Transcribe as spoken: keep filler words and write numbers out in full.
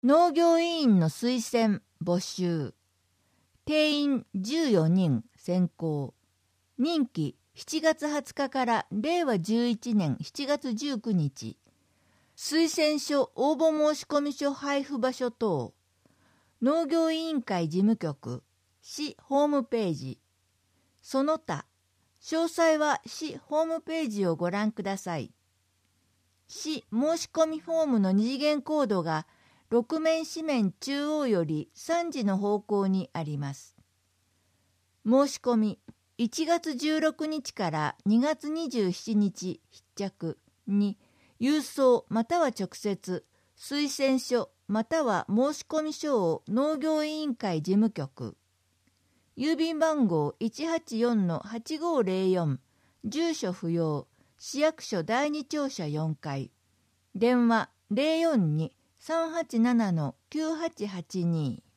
農業委員の推薦募集。定員じゅうよにん選考。任期しちがつはつかかられいわじゅういちねんしちがつじゅうくにち。推薦書応募申込書配布場所等。農業委員会事務局、市ホームページ。その他、詳細は市ホームページをご覧ください。市申込フォームの二次元コードがろく面四面中央よりさんじの方向にあります。申し込みいちがつじゅうろくにちからにがつにじゅうしちにち必着に郵送または直接推薦書または申込書を農業委員会事務局郵便番号 いちはちよんのはちごぜろよん 住所不要市役所だいに庁舎よんかい電話 ゼロよんに さんはちななのきゅうはちはちに